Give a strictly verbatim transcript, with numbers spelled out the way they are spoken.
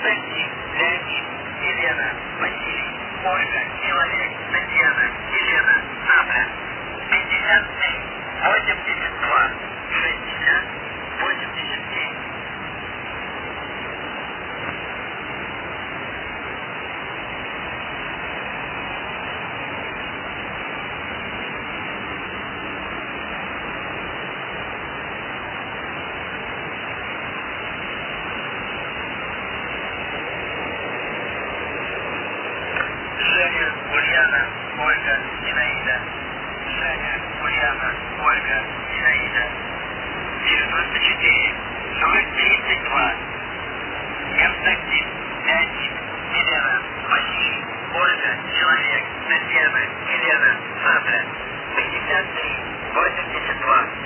Константин, Леонид, Елена, Василий, Ольга, Человек, Татьяна, Елена, Надя. пятьдесят три, восемьдесят два, шестьдесят, восемьдесят семь. Женя, Ульяна, Ольга, Зинаида. Женя, Ульяна, Ольга, Зинаида. девяносто четыре, ноль тридцать два. Константин, Леонид, Елена, Василий, Ольга, Человек, Татьяна, Елена, Надя. пятьдесят три, восемьдесят два.